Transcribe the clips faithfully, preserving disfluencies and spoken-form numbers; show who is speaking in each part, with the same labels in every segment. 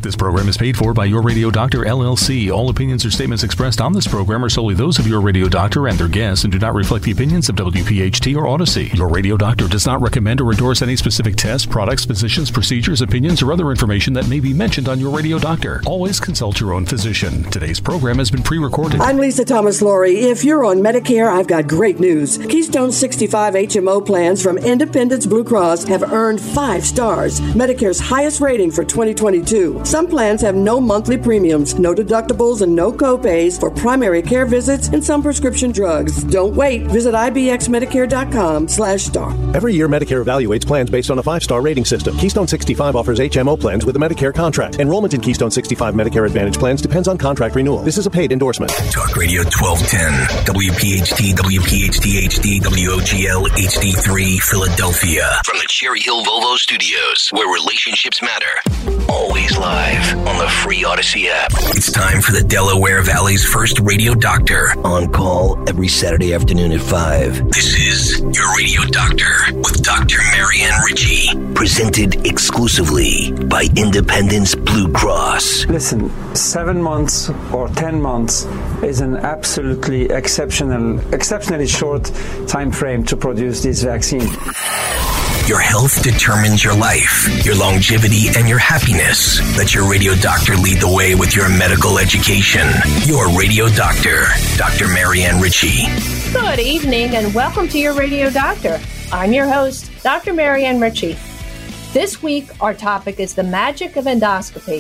Speaker 1: This program is paid for by Your Radio Doctor, L L C. All opinions or statements expressed on this program are solely those of Your Radio Doctor and their guests and do not reflect the opinions of W P H T or Odyssey. Your Radio Doctor does not recommend or endorse any specific tests, products, physicians, procedures, opinions, or other information that may be mentioned on Your Radio Doctor. Always consult your own physician. Today's program has been pre-recorded.
Speaker 2: I'm Lisa Thomas-Laurie. If you're on Medicare, I've got great news. Keystone sixty-five H M O plans from Independence Blue Cross have earned five stars, Medicare's highest rating for twenty twenty-two. Some plans have no monthly premiums, no deductibles, and no copays for primary care visits and some prescription drugs. Don't wait. Visit ibxmedicare.com slash star.
Speaker 3: Every year, Medicare evaluates plans based on a five-star rating system. Keystone sixty-five offers H M O plans with a Medicare contract. Enrollment in Keystone sixty-five Medicare Advantage plans depends on contract renewal. This is a paid endorsement.
Speaker 4: Talk Radio twelve ten, W P H T, W P H T H D, W O G L H D three, Philadelphia. From the Cherry Hill Volvo Studios, where relationships matter. Always live on the free Odyssey app. It's time for the Delaware Valley's first radio doctor. On call every Saturday afternoon at five. This is Your Radio Doctor with Doctor Marianne Ritchie. Presented exclusively by Independence Blue Cross.
Speaker 5: Listen, seven months or ten months is an absolutely exceptional, exceptionally short time frame to produce this vaccine.
Speaker 4: Your health determines your life, your longevity, and your happiness. Let your radio doctor lead the way with your medical education. Your Radio Doctor, Doctor Marianne Ritchie.
Speaker 6: Good evening and welcome to Your Radio Doctor. I'm your host, Doctor Marianne Ritchie. This week, our topic is the magic of endoscopy.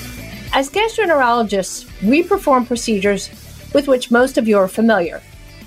Speaker 6: As gastroenterologists, we perform procedures with which most of you are familiar.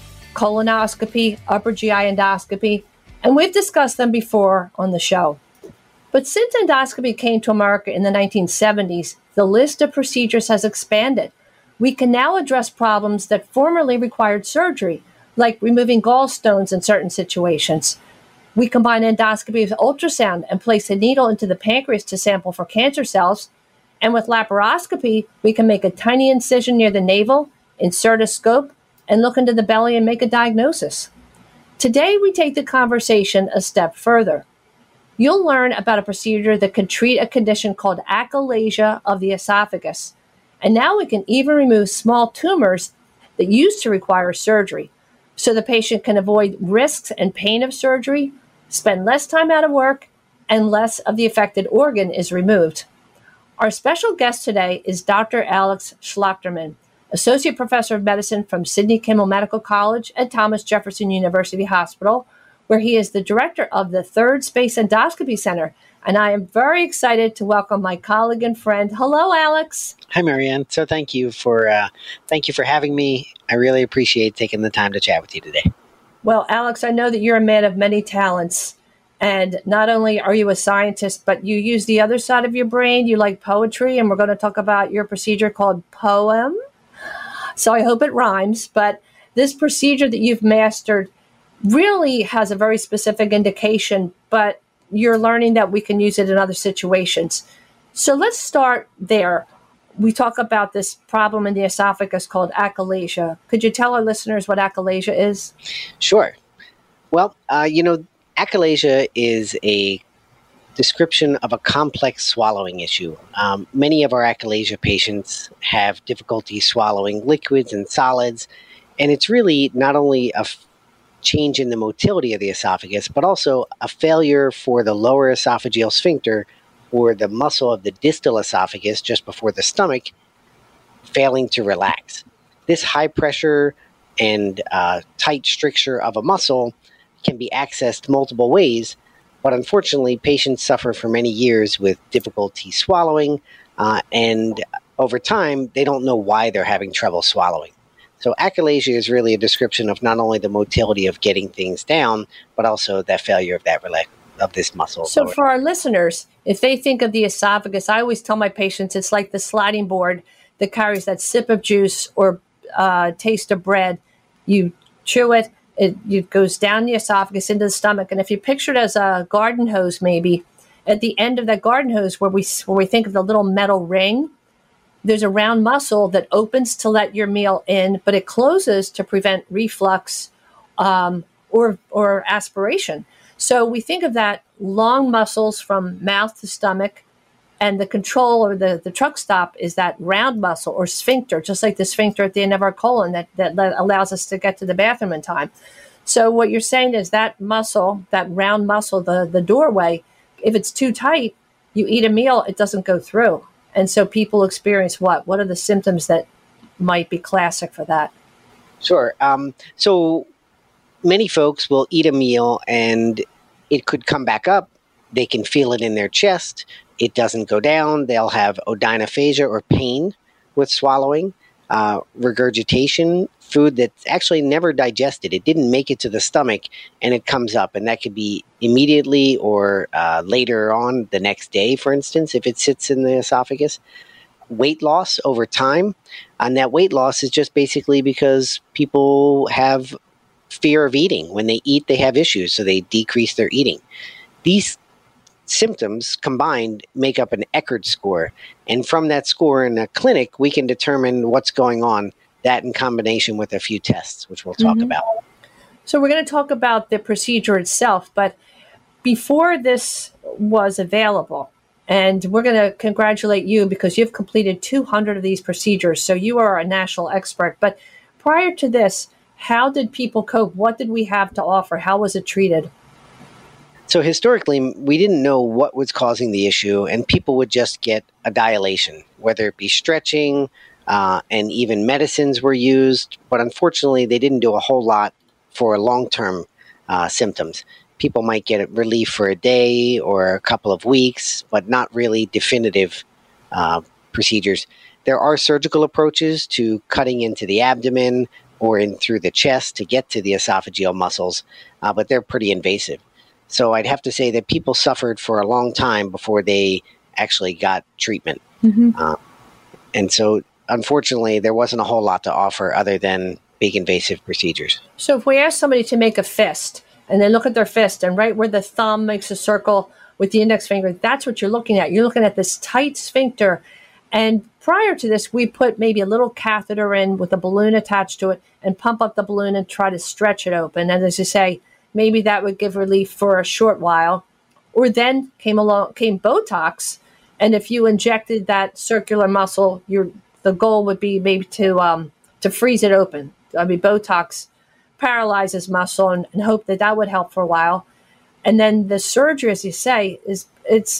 Speaker 6: Colonoscopy, upper G I endoscopy, and we've discussed them before on the show. But since endoscopy came to America in the nineteen seventies, the list of procedures has expanded. We can now address problems that formerly required surgery, like removing gallstones in certain situations. We combine endoscopy with ultrasound and place a needle into the pancreas to sample for cancer cells. And with laparoscopy, we can make a tiny incision near the navel, insert a scope, and look into the belly and make a diagnosis. Today, we take the conversation a step further. You'll learn about a procedure that can treat a condition called achalasia of the esophagus. And now we can even remove small tumors that used to require surgery, so the patient can avoid risks and pain of surgery, spend less time out of work, and less of the affected organ is removed. Our special guest today is Doctor Alex Schlachterman, Associate Professor of Medicine from Sidney Kimmel Medical College at Thomas Jefferson University Hospital, where he is the director of the Third Space Endoscopy Center. And I am very excited to welcome my colleague and friend. Hello, Alex.
Speaker 7: Hi, Marianne. So thank you for uh, thank you for having me. I really appreciate taking the time to chat with you today.
Speaker 6: Well, Alex, I know that you're a man of many talents. And not only are you a scientist, but you use the other side of your brain. You like poetry, and we're going to talk about your procedure called POEM. So I hope it rhymes, but this procedure that you've mastered really has a very specific indication, but you're learning that we can use it in other situations. So let's start there. We talk about this problem in the esophagus called achalasia. Could you tell our listeners what achalasia is?
Speaker 7: Sure. Well, uh, you know, achalasia is a description of a complex swallowing issue. Um, many of our achalasia patients have difficulty swallowing liquids and solids, and it's really not only a f- change in the motility of the esophagus, but also a failure for the lower esophageal sphincter, or the muscle of the distal esophagus just before the stomach, failing to relax. This high pressure and uh, tight stricture of a muscle can be accessed multiple ways, but unfortunately, patients suffer for many years with difficulty swallowing, uh, and over time, they don't know why they're having trouble swallowing. So achalasia is really a description of not only the motility of getting things down, but also that failure of that rela- of this muscle.
Speaker 6: So
Speaker 7: lower.
Speaker 6: For our listeners, if they think of the esophagus, I always tell my patients it's like the sliding board that carries that sip of juice or uh, taste of bread. You chew it, It, it goes down the esophagus into the stomach. And if you picture it as a garden hose, maybe, at the end of that garden hose where we where we think of the little metal ring, there's a round muscle that opens to let your meal in, but it closes to prevent reflux um, or or aspiration. So we think of that long muscles from mouth to stomach, And the control or the, the truck stop is that round muscle or sphincter, just like the sphincter at the end of our colon that, that, that allows us to get to the bathroom in time. So what you're saying is that muscle, that round muscle, the, the doorway, if it's too tight, you eat a meal, it doesn't go through. And so people experience what? What are the symptoms that might be classic for that?
Speaker 7: Sure. Um, so many folks will eat a meal and it could come back up. They can feel it in their chest. It doesn't go down. They'll have odynophagia or pain with swallowing, uh, regurgitation, food that's actually never digested. It didn't make it to the stomach and it comes up. And that could be immediately or uh, later on the next day, for instance, if it sits in the esophagus. Weight loss over time. And that weight loss is just basically because people have fear of eating. When they eat, they have issues, so they decrease their eating. These symptoms combined make up an Eckert score. And from that score in a clinic, we can determine what's going on, that in combination with a few tests, which we'll talk mm-hmm. about.
Speaker 6: So we're going to talk about the procedure itself, but before this was available, and we're going to congratulate you because you've completed two hundred of these procedures, so you are a national expert. But prior to this, how did people cope? What did we have to offer? How was it treated?
Speaker 7: So historically, we didn't know what was causing the issue, and people would just get a dilation, whether it be stretching, uh, and even medicines were used. But unfortunately, they didn't do a whole lot for long-term uh, symptoms. People might get relief for a day or a couple of weeks, but not really definitive uh, procedures. There are surgical approaches to cutting into the abdomen or in through the chest to get to the esophageal muscles, uh, but they're pretty invasive. So I'd have to say that people suffered for a long time before they actually got treatment. Mm-hmm. Uh, and so, unfortunately, there wasn't a whole lot to offer other than big invasive procedures.
Speaker 6: So if we ask somebody to make a fist, and they look at their fist, and right where the thumb makes a circle with the index finger, that's what you're looking at. You're looking at this tight sphincter. And prior to this, we put maybe a little catheter in with a balloon attached to it and pump up the balloon and try to stretch it open. And as you say, maybe that would give relief for a short while. Or then came along came Botox, and if you injected that circular muscle, your the goal would be maybe to um, to freeze it open. I mean, Botox paralyzes muscle, and, and hope that that would help for a while. And then the surgery, as you say, is it's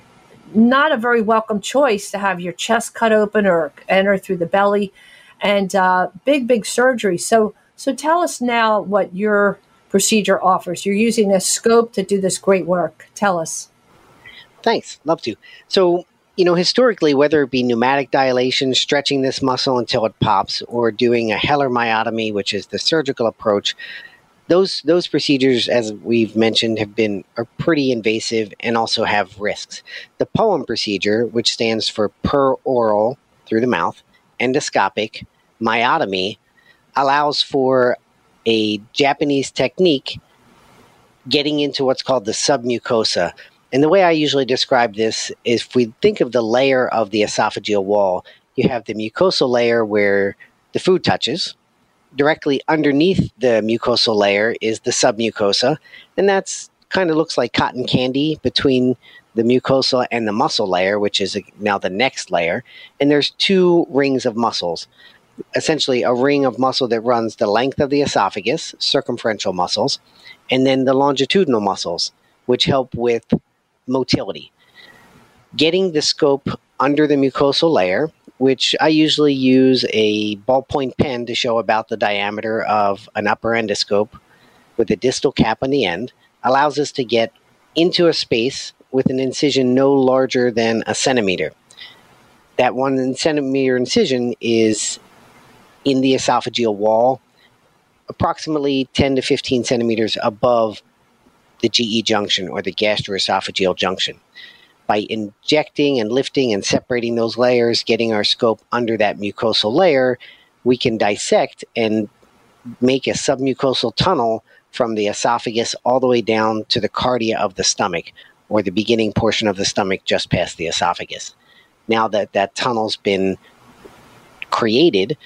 Speaker 6: not a very welcome choice to have your chest cut open or enter through the belly, and uh, big, big surgery. So, so tell us now what your procedure offers. You're using a scope to do this great work. Tell us.
Speaker 7: Thanks. Love to. So, you know, historically, whether it be pneumatic dilation, stretching this muscle until it pops, or doing a Heller myotomy, which is the surgical approach, those those procedures, as we've mentioned, have been are pretty invasive and also have risks. The P O E M procedure, which stands for per-oral, through the mouth, endoscopic myotomy, allows for a Japanese technique getting into what's called the submucosa. And the way I usually describe this is if we think of the layer of the esophageal wall, you have the mucosal layer where the food touches. Directly underneath the mucosal layer is the submucosa, and that's kind of looks like cotton candy between the mucosa and the muscle layer, which is now the next layer. And there's two rings of muscles, essentially a ring of muscle that runs the length of the esophagus, circumferential muscles, and then the longitudinal muscles, which help with motility. Getting the scope under the mucosal layer, which I usually use a ballpoint pen to show about the diameter of an upper endoscope with a distal cap on the end, allows us to get into a space with an incision no larger than a centimeter. That one centimeter incision is in the esophageal wall, approximately ten to fifteen centimeters above the G E junction or the gastroesophageal junction. By injecting and lifting and separating those layers, getting our scope under that mucosal layer, we can dissect and make a submucosal tunnel from the esophagus all the way down to the cardia of the stomach, or the beginning portion of the stomach just past the esophagus. Now that that tunnel's been created,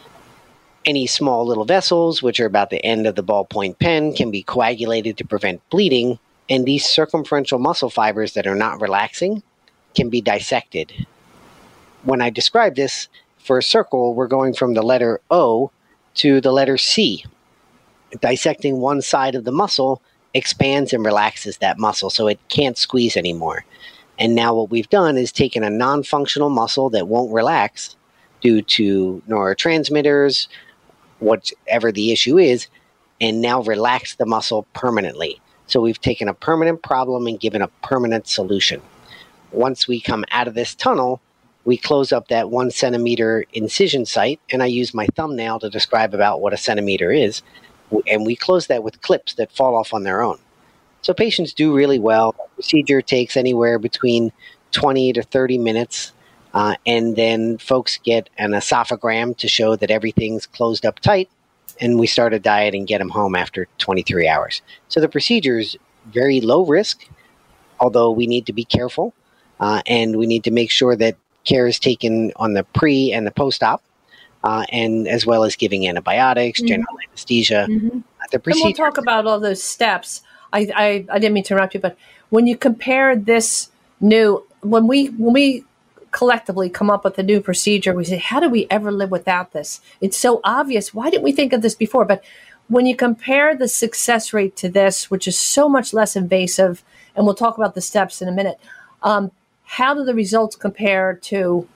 Speaker 7: any small little vessels, which are about the end of the ballpoint pen, can be coagulated to prevent bleeding, and these circumferential muscle fibers that are not relaxing can be dissected. When I describe this for a circle, we're going from the letter O to the letter C. Dissecting one side of the muscle expands and relaxes that muscle so it can't squeeze anymore. And now what we've done is taken a non-functional muscle that won't relax due to neurotransmitters, whatever the issue is, and now relax the muscle permanently. So we've taken a permanent problem and given a permanent solution. Once we come out of this tunnel, we close up that one centimeter incision site, and I use my thumbnail to describe about what a centimeter is, and we close that with clips that fall off on their own. So patients do really well. The procedure takes anywhere between twenty to thirty minutes, uh, and then folks get an esophagram to show that everything's closed up tight, and we start a diet and get them home after twenty-three hours. So the procedure is very low risk, although we need to be careful, uh, and we need to make sure that care is taken on the pre and the post-op, uh, and as well as giving antibiotics, mm-hmm. general anesthesia. Mm-hmm. The procedure.
Speaker 6: And we'll talk about all those steps. I, I, I didn't mean to interrupt you, but when you compare this new, when we when we collectively come up with a new procedure, we say, how do we ever live without this? It's so obvious. Why didn't we think of this before? But when you compare the success rate to this, which is so much less invasive, and we'll talk about the steps in a minute, um, how do the results compare to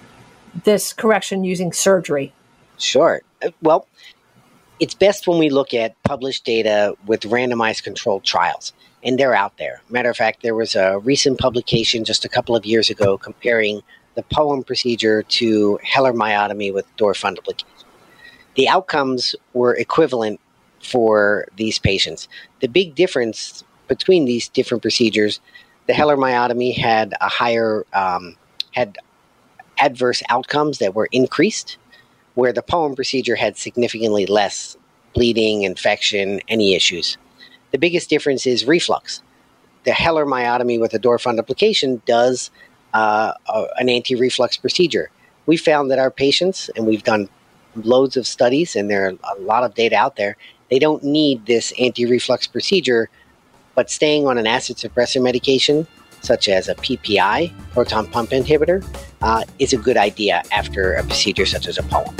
Speaker 6: this correction using surgery?
Speaker 7: Sure. Well, it's best when we look at published data with randomized controlled trials, and they're out there. Matter of fact, there was a recent publication just a couple of years ago comparing the POEM procedure to Heller myotomy with door fundoplication. The outcomes were equivalent for these patients. The big difference between these different procedures, the Heller myotomy had a higher, um, had adverse outcomes that were increased, where the POEM procedure had significantly less bleeding, infection, any issues. The biggest difference is reflux. The Heller myotomy with a door fundoplication does uh, a, an anti-reflux procedure. We found that our patients, and we've done loads of studies, and there are a lot of data out there, they don't need this anti-reflux procedure, but staying on an acid suppressor medication, such as a P P I, proton pump inhibitor, uh, is a good idea after a procedure such as a POEM.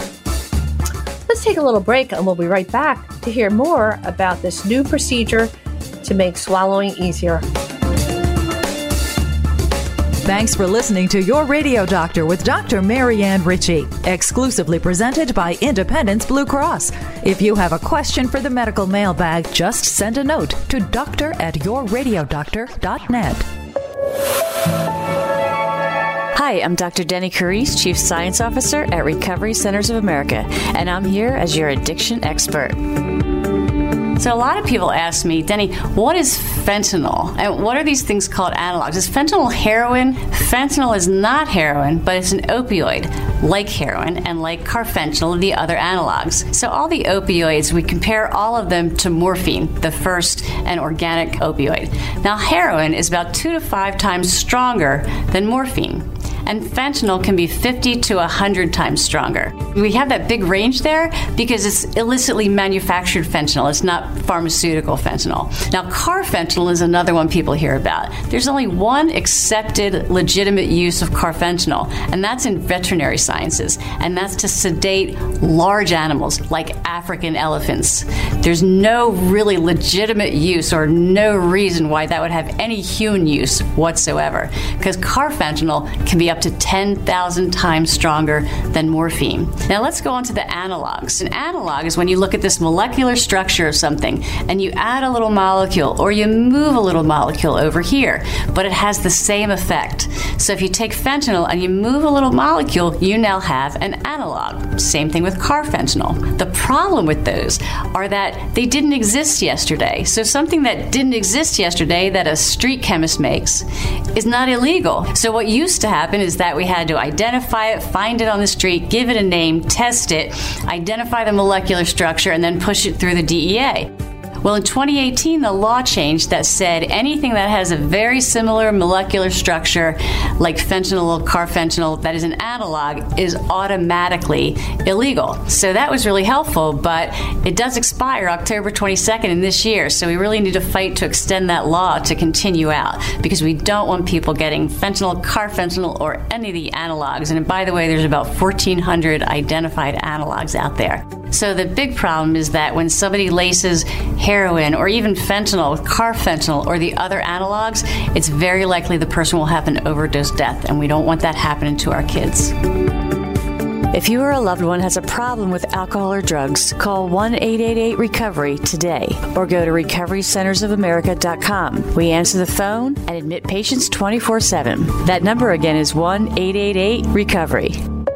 Speaker 6: Let's take a little break, and we'll be right back to hear more about this new procedure to make swallowing easier.
Speaker 8: Thanks for listening to Your Radio Doctor with Doctor Marianne Ritchie, exclusively presented by Independence Blue Cross. If you have a question for the medical mailbag, just send a note to doctor at your radio doctor dot net.
Speaker 9: Hi, I'm Doctor Denny Carice, Chief Science Officer at Recovery Centers of America, and I'm here as your addiction expert. So a lot of people ask me, Denny, what is fentanyl? And what are these things called analogs? Is fentanyl heroin? Fentanyl is not heroin, but it's an opioid, like heroin and like carfentanil, the other analogs. So all the opioids, we compare all of them to morphine, the first and organic opioid. Now heroin is about two to five times stronger than morphine. And fentanyl can be fifty to one hundred times stronger. We have that big range there because it's illicitly manufactured fentanyl. It's not pharmaceutical fentanyl. Now, carfentanil is another one people hear about. There's only one accepted legitimate use of carfentanil, and that's in veterinary sciences, and that's to sedate large animals like African elephants. There's no really legitimate use or no reason why that would have any human use whatsoever, because carfentanil can be up to ten thousand times stronger than morphine. Now let's go on to the analogs. An analog is when you look at this molecular structure of something and you add a little molecule or you move a little molecule over here, but it has the same effect. So if you take fentanyl and you move a little molecule, you now have an analog. Same thing with carfentanil. The problem with those are that they didn't exist yesterday. So something that didn't exist yesterday that a street chemist makes is not illegal. So what used to happen is that we had to identify it, find it on the street, give it a name, test it, identify the molecular structure, and then push it through the D E A. Well, in twenty eighteen, the law changed that said anything that has a very similar molecular structure, like fentanyl or carfentanil, that is an analog, is automatically illegal. So that was really helpful, but it does expire October twenty-second in this year, so we really need to fight to extend that law to continue out, because we don't want people getting fentanyl, carfentanil, or any of the analogs. And by the way, there's about fourteen hundred identified analogs out there. So the big problem is that when somebody laces heroin or even fentanyl, carfentanil, or the other analogs, it's very likely the person will have an overdose death, and we don't want that happening to our kids.
Speaker 8: If you or a loved one has a problem with alcohol or drugs, call one eight eight eight recovery today or go to recovery centers of america dot com. We answer the phone and admit patients twenty-four seven. That number again is one eight eight eight recovery.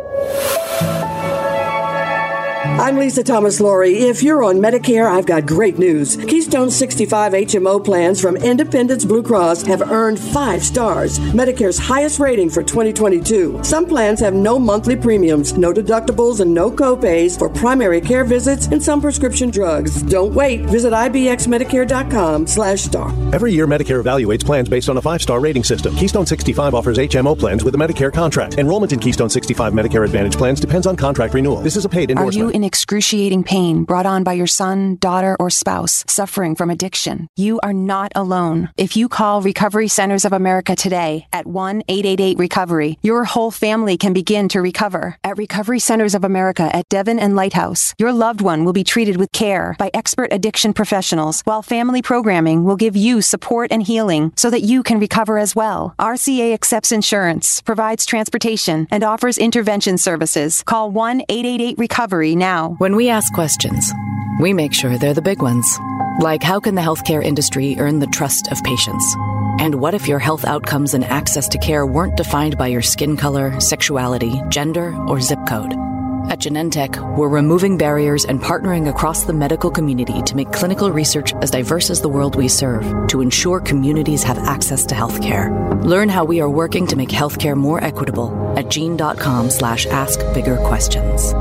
Speaker 2: I'm Lisa Thomas Laurie. If you're on Medicare, I've got great news. Keystone sixty-five H M O plans from Independence Blue Cross have earned five stars, Medicare's highest rating for twenty twenty-two. Some plans have no monthly premiums, no deductibles, and no copays for primary care visits and some prescription drugs. Don't wait. Visit ibxmedicare.com slash star.
Speaker 3: Every year, Medicare evaluates plans based on a five-star rating system. Keystone sixty-five offers H M O plans with a Medicare contract. Enrollment in Keystone sixty-five Medicare Advantage plans depends on contract renewal. This is a paid endorsement.
Speaker 10: Are you in excruciating pain brought on by your son, daughter, or spouse suffering from addiction? You are not alone. If you call Recovery Centers of America today at one eight eight eight recovery, your whole family can begin to recover. At Recovery Centers of America at Devon and Lighthouse, your loved one will be treated with care by expert addiction professionals, while family programming will give you support and healing so that you can recover as well. R C A accepts insurance, provides transportation, and offers intervention services. Call one eight eight eight recovery now.
Speaker 11: When we ask questions, we make sure they're the big ones. Like, how can the healthcare industry earn the trust of patients? And what if your health outcomes and access to care weren't defined by your skin color, sexuality, gender, or zip code? At Genentech, we're removing barriers and partnering across the medical community to make clinical research as diverse as the world we serve, to ensure communities have access to healthcare. Learn how we are working to make healthcare more equitable at gene.com slash ask bigger questions.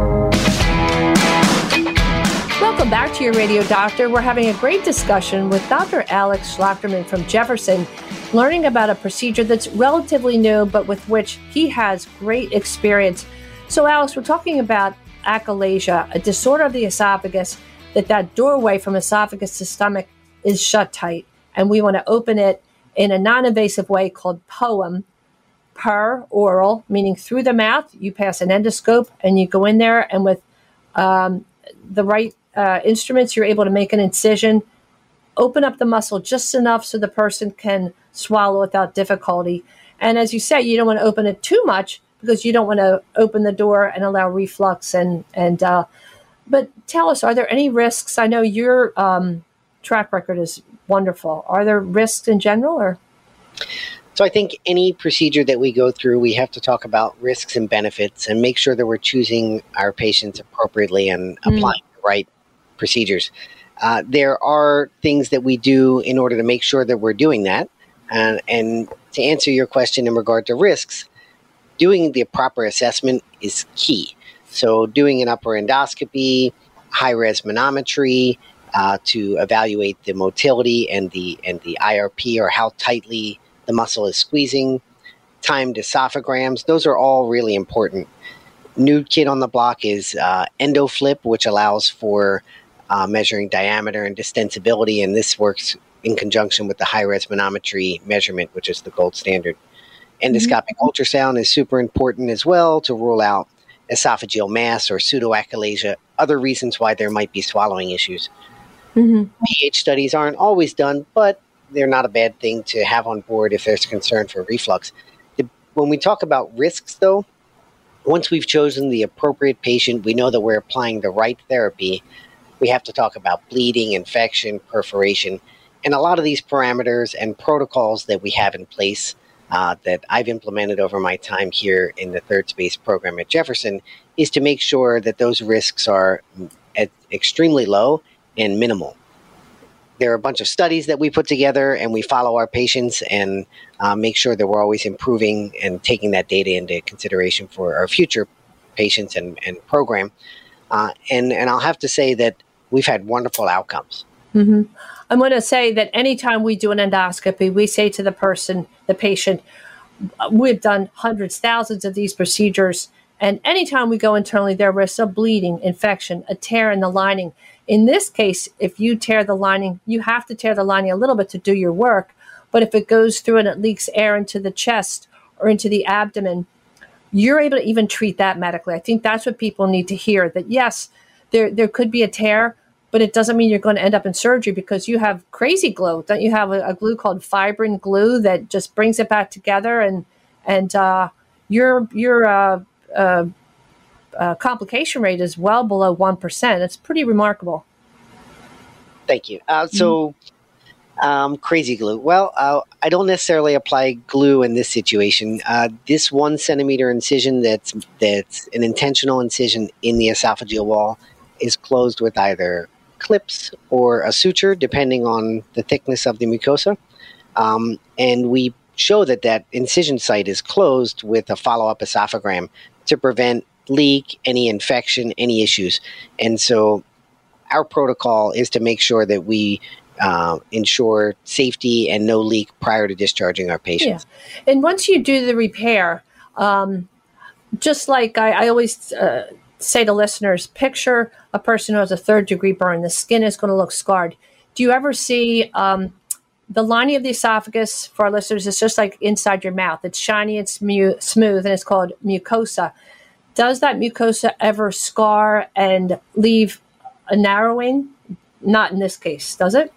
Speaker 6: Welcome back to your Radio Doctor. We're having a great discussion with Doctor Alex Schlachterman from Jefferson, learning about a procedure that's relatively new, but with which he has great experience. So, Alex, we're talking about achalasia, a disorder of the esophagus, that that doorway from esophagus to stomach is shut tight. And we want to open it in a non-invasive way called POEM, per oral, meaning through the mouth. You pass an endoscope and you go in there, and with um, the right uh, instruments, you're able to make an incision, open up the muscle just enough so the person can swallow without difficulty. And as you say, you don't want to open it too much because you don't want to open the door and allow reflux. And, and uh, but tell us, are there any risks? I know your um, track record is wonderful. Are there risks in general, or?
Speaker 7: So I think any procedure that we go through, we have to talk about risks and benefits and make sure that we're choosing our patients appropriately and mm. applying the right procedures. Uh, there are things that we do in order to make sure that we're doing that. Uh, and to answer your question in regard to risks, doing the proper assessment is key. So doing an upper endoscopy, high-res manometry uh, to evaluate the motility and the and the I R P, or how tightly the muscle is squeezing, timed esophagograms, those are all really important. New kid on the block is uh, EndoFlip, which allows for uh, measuring diameter and distensibility, and this works in conjunction with the high-res manometry measurement, which is the gold standard. Endoscopic mm-hmm. ultrasound is super important as well to rule out esophageal mass or pseudoachalasia, other reasons why there might be swallowing issues. Mm-hmm. pH studies aren't always done, but they're not a bad thing to have on board if there's concern for reflux. The, when we talk about risks, though, once we've chosen the appropriate patient, we know that we're applying the right therapy. We have to talk about bleeding, infection, perforation, and a lot of these parameters and protocols that we have in place uh, that I've implemented over my time here in the Third Space program at Jefferson is to make sure that those risks are at extremely low and minimal. There are a bunch of studies that we put together, and we follow our patients and uh, make sure that we're always improving and taking that data into consideration for our future patients and, and program. Uh, and, and I'll have to say that we've had wonderful outcomes.
Speaker 6: Mm-hmm. I'm going to say that anytime we do an endoscopy, we say to the person, the patient, we've done hundreds, thousands of these procedures, and anytime we go internally, there risks of bleeding, infection, a tear in the lining. In this case, if you tear the lining, you have to tear the lining a little bit to do your work, but if it goes through and it leaks air into the chest or into the abdomen, you're able to even treat that medically. I think that's what people need to hear, that yes, there there could be a tear, but it doesn't mean you're going to end up in surgery because you have crazy glue. Don't you have a, a glue called fibrin glue that just brings it back together, and and uh, your your uh, uh, uh, complication rate is well below one percent. It's pretty remarkable.
Speaker 7: Thank you. Uh, so, um, crazy glue. Well, uh, I don't necessarily apply glue in this situation. Uh, this one centimeter incision that's that's an intentional incision in the esophageal wall is closed with either clips or a suture, depending on the thickness of the mucosa. Um, and we show that that incision site is closed with a follow-up esophagram to prevent leak, any infection, any issues. And so our protocol is to make sure that we uh, ensure safety and no leak prior to discharging our patients.
Speaker 6: Yeah. And once you do the repair, um, just like I, I always uh, say to listeners, picture a person who has a third degree burn. The skin is going to look scarred. Do you ever see um, the lining of the esophagus, for our listeners, it's just like inside your mouth. It's shiny, it's mu- smooth, and it's called mucosa. Does that mucosa ever scar and leave a narrowing? Not in this case, does it?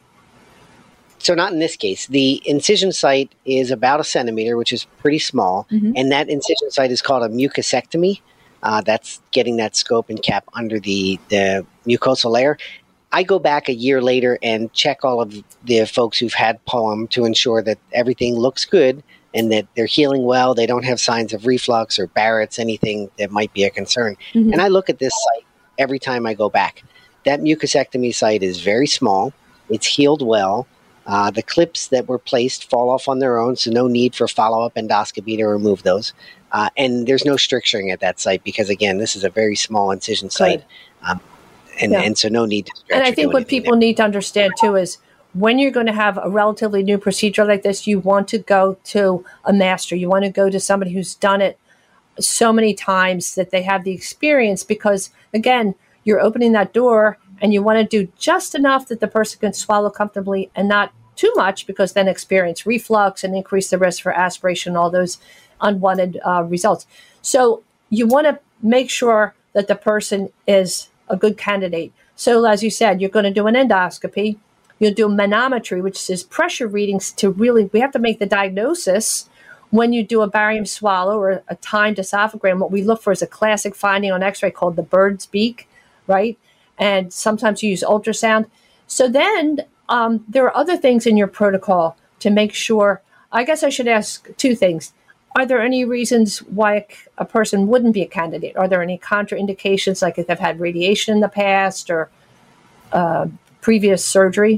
Speaker 7: So not in this case. The incision site is about a centimeter, which is pretty small, mm-hmm. and that incision site is called a mucosectomy. Uh, that's getting that scope and cap under the, the mucosal layer. I go back a year later and check all of the folks who've had P O E M to ensure that everything looks good and that they're healing well. They don't have signs of reflux or Barrett's, anything that might be a concern. Mm-hmm. And I look at this site every time I go back. That mucosectomy site is very small. It's healed well. Uh, the clips that were placed fall off on their own, so no need for follow-up endoscopy to remove those. Uh, and there's no stricturing at that site because, again, this is a very small incision site. Um, and, yeah. and so no need to stretch.
Speaker 6: And I think what people there. need to understand, too, is when you're going to have a relatively new procedure like this, you want to go to a master. You want to go to somebody who's done it so many times that they have the experience because, again, you're opening that door and you want to do just enough that the person can swallow comfortably and not too much because then experience reflux and increase the risk for aspiration, all those unwanted uh, results. So you want to make sure that the person is a good candidate. So as you said, you're going to do an endoscopy. You'll do manometry, which is pressure readings to really, we have to make the diagnosis. When you do a barium swallow or a timed esophagram, what we look for is a classic finding on x-ray called the bird's beak, right? And sometimes you use ultrasound. So then um, there are other things in your protocol to make sure. I guess I should ask two things. Are there any reasons why a, a person wouldn't be a candidate? Are there any contraindications, like if they've had radiation in the past or uh, previous surgery?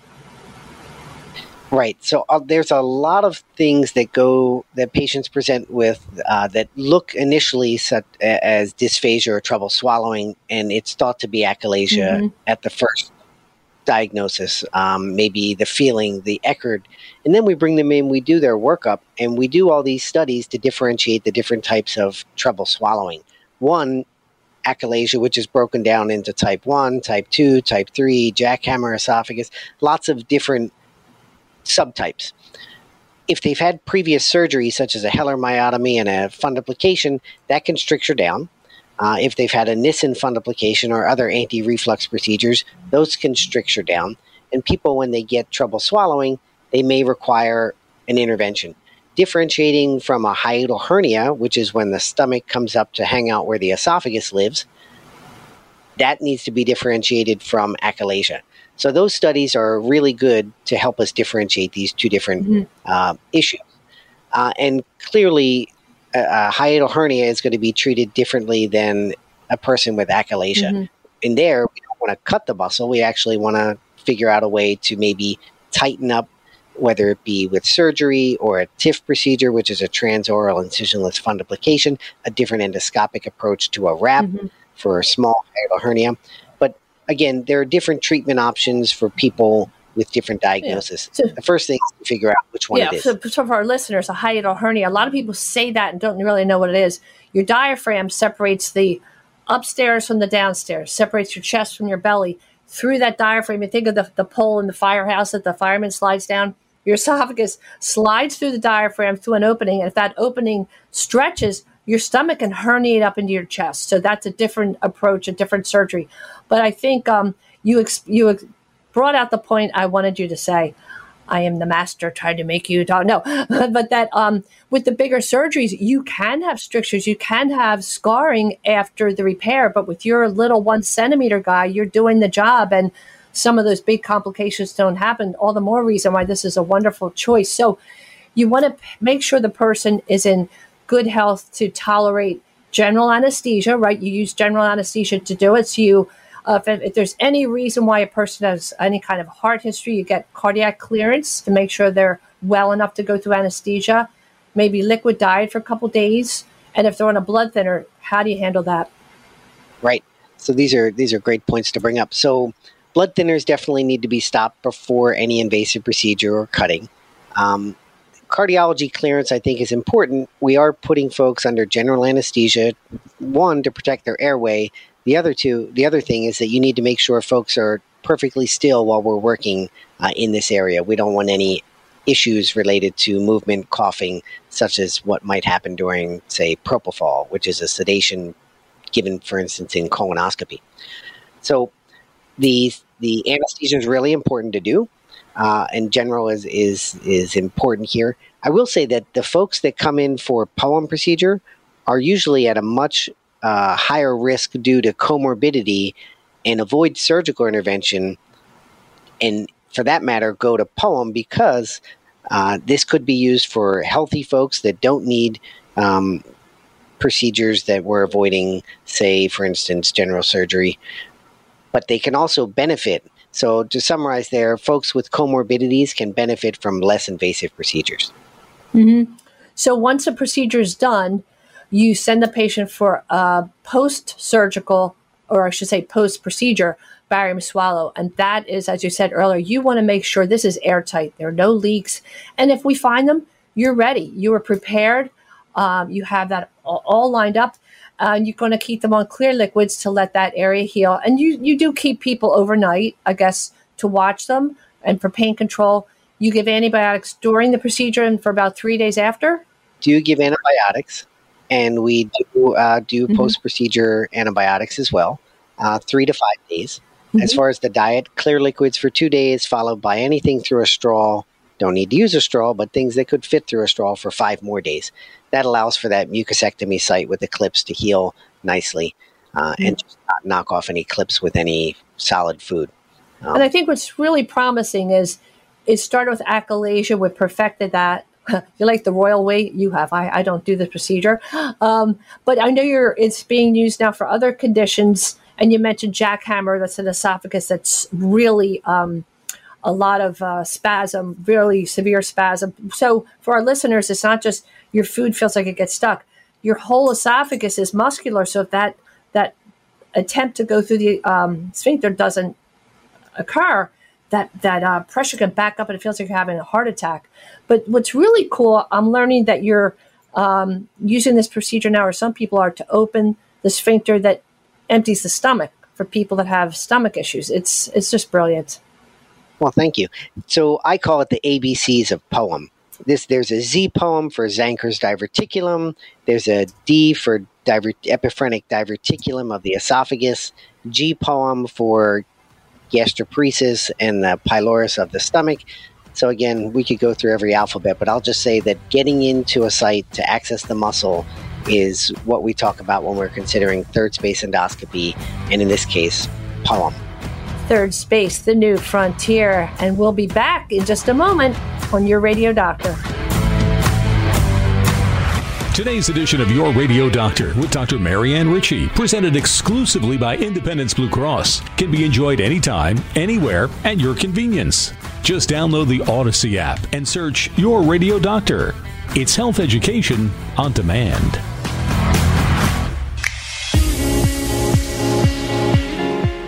Speaker 7: Right. So uh, there's a lot of things that go that patients present with uh, that look initially such as dysphagia or trouble swallowing, and it's thought to be achalasia mm-hmm. at the first diagnosis, um, maybe the feeling, the Eckerd. And then we bring them in, we do their workup, and we do all these studies to differentiate the different types of trouble swallowing. One, achalasia, which is broken down into type one, type two, type three, jackhammer esophagus, lots of different subtypes. If they've had previous surgery, such as a Heller myotomy and a fundoplication, that can stricture down. Uh, if they've had a Nissen fundoplication or other anti-reflux procedures, those can stricture down. And people, when they get trouble swallowing, they may require an intervention. Differentiating from a hiatal hernia, which is when the stomach comes up to hang out where the esophagus lives, that needs to be differentiated from achalasia. So those studies are really good to help us differentiate these two different mm-hmm. uh, issues. Uh, and clearly, a, a hiatal hernia is going to be treated differently than a person with achalasia. Mm-hmm. In there, we don't want to cut the muscle. We actually want to figure out a way to maybe tighten up, whether it be with surgery or a T I F procedure, which is a transoral incisionless fundoplication, a different endoscopic approach to a wrap mm-hmm. for a small hiatal hernia. But again, there are different treatment options for people with different diagnoses. Yeah. So, the first thing is to figure out which one
Speaker 6: yeah,
Speaker 7: it is.
Speaker 6: So, so for our listeners, a hiatal hernia, a lot of people say that and don't really know what it is. Your diaphragm separates the upstairs from the downstairs, separates your chest from your belly. Through that diaphragm, you think of the, the pole in the firehouse that the fireman slides down. Your esophagus slides through the diaphragm through an opening, and if that opening stretches, your stomach can herniate up into your chest. So that's a different approach, a different surgery. But I think um, you ex- you ex- brought out the point I wanted you to say. I am the master trying to make you talk. No, but that um, with the bigger surgeries, you can have strictures, you can have scarring after the repair. But with your little one centimeter guy, you're doing the job, and some of those big complications don't happen. All the more reason why this is a wonderful choice. So you want to make sure the person is in good health to tolerate general anesthesia, right? You use general anesthesia to do it. So you Uh, if, if there's any reason why a person has any kind of heart history, you get cardiac clearance to make sure they're well enough to go through anesthesia, maybe liquid diet for a couple days. And if they're on a blood thinner, how do you handle that?
Speaker 7: Right. So these are these are great points to bring up. So blood thinners definitely need to be stopped before any invasive procedure or cutting. Um, cardiology clearance, I think, is important. We are putting folks under general anesthesia, one, to protect their airway. The other two, the other thing is that you need to make sure folks are perfectly still while we're working uh, in this area. We don't want any issues related to movement, coughing, such as what might happen during, say, propofol, which is a sedation given, for instance, in colonoscopy. So the the anesthesia is really important to do, uh, and general is, is, is important here. I will say that the folks that come in for P O E M procedure are usually at a much Uh, higher risk due to comorbidity and avoid surgical intervention, and for that matter, go to P O E M because uh, this could be used for healthy folks that don't need um, procedures that we're avoiding, say, for instance, general surgery, but they can also benefit. So to summarize there, folks with comorbidities can benefit from less invasive procedures.
Speaker 6: Mm-hmm. So once a procedure is done, you send the patient for a post-surgical, or I should say post-procedure, barium swallow. And that is, as you said earlier, you want to make sure this is airtight. There are no leaks. And if we find them, you're ready. You are prepared. Um, you have that all, all lined up. Uh, and you're going to keep them on clear liquids to let that area heal. And you, you do keep people overnight, I guess, to watch them. And for pain control, you give antibiotics during the procedure and for about three days after?
Speaker 7: Do you give antibiotics? And we do uh, do mm-hmm. post-procedure antibiotics as well, uh, three to five days. Mm-hmm. As far as the diet, clear liquids for two days, followed by anything through a straw. Don't need to use a straw, but things that could fit through a straw for five more days. That allows for that mucosectomy site with the clips to heal nicely uh, mm-hmm. and just not knock off any clips with any solid food. Um,
Speaker 6: and I think what's really promising is, is started with achalasia. We perfected that. You like the royal way? You have. I, I don't do the procedure. Um, but I know you're. It's being used now for other conditions. And you mentioned jackhammer. That's an esophagus that's really um, a lot of uh, spasm, really severe spasm. So for our listeners, it's not just your food feels like it gets stuck. Your whole esophagus is muscular. So if that, that attempt to go through the um, sphincter doesn't occur, that that uh, pressure can back up and it feels like you're having a heart attack. But what's really cool, I'm learning that you're um, using this procedure now, or some people are, to open the sphincter that empties the stomach for people that have stomach issues. It's it's just brilliant.
Speaker 7: Well, thank you. So I call it the A B Cs of P O E M. This, there's a Z P O E M for Zenker's diverticulum. There's a D for divert, epiphrenic diverticulum of the esophagus. G P O E M for gastroparesis and the pylorus of the stomach. So again, we could go through every alphabet, but I'll just say that getting into a site to access the muscle is what we talk about when we're considering third space endoscopy, and in this case, P O E M.
Speaker 6: Third Space, the new frontier. And we'll be back in just a moment on Your Radio Doctor.
Speaker 1: Today's edition of Your Radio Doctor with Doctor Marianne Ritchie, presented exclusively by Independence Blue Cross, can be enjoyed anytime, anywhere, at your convenience. Just download the Odyssey app and search Your Radio Doctor. It's health education on demand.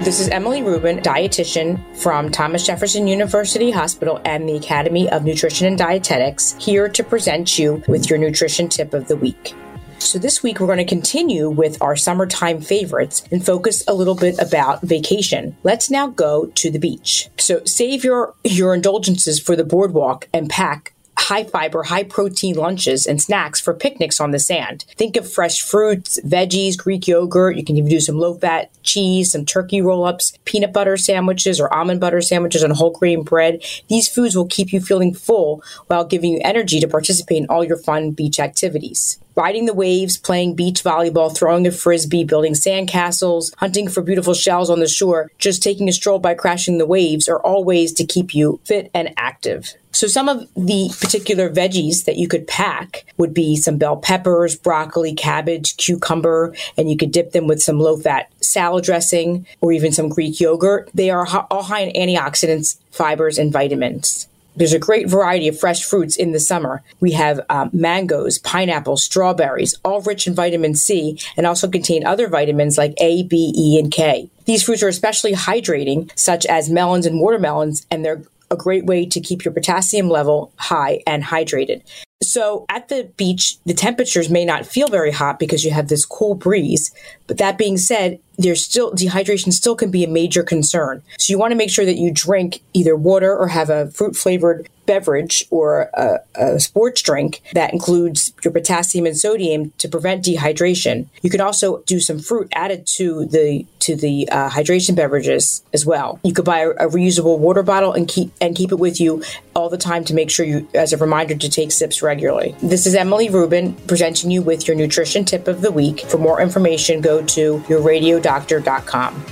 Speaker 12: This is Emily Rubin, dietitian from Thomas Jefferson University Hospital and the Academy of Nutrition and Dietetics, here to present you with your nutrition tip of the week. So this week we're going to continue with our summertime favorites and focus a little bit about vacation. Let's now go to the beach. So save your, your indulgences for the boardwalk and pack high fiber, high protein lunches and snacks for picnics on the sand. Think of fresh fruits, veggies, Greek yogurt. You can even do some low fat cheese, some turkey roll ups, peanut butter sandwiches or almond butter sandwiches on whole grain bread. These foods will keep you feeling full while giving you energy to participate in all your fun beach activities. Riding the waves, playing beach volleyball, throwing a frisbee, building sandcastles, hunting for beautiful shells on the shore, just taking a stroll by crashing the waves are all ways to keep you fit and active. So some of the particular veggies that you could pack would be some bell peppers, broccoli, cabbage, cucumber, and you could dip them with some low-fat salad dressing or even some Greek yogurt. They are all high in antioxidants, fibers, and vitamins. There's a great variety of fresh fruits in the summer. We have um, mangoes, pineapples, strawberries, all rich in vitamin C and also contain other vitamins like A, B, E, and K. These fruits are especially hydrating, such as melons and watermelons, and they're a great way to keep your potassium level high and hydrated. So at the beach, the temperatures may not feel very hot because you have this cool breeze. But that being said, there's still dehydration still can be a major concern. So you want to make sure that you drink either water or have a fruit flavored beverage or a, a sports drink that includes your potassium and sodium to prevent dehydration. You can also do some fruit added to the to the uh, hydration beverages as well. You could buy a, a reusable water bottle and keep and keep it with you all the time to make sure you, as a reminder, to take sips regularly. This is Emily Rubin presenting you with your nutrition tip of the week. For more information, go to your radio doctor dot com.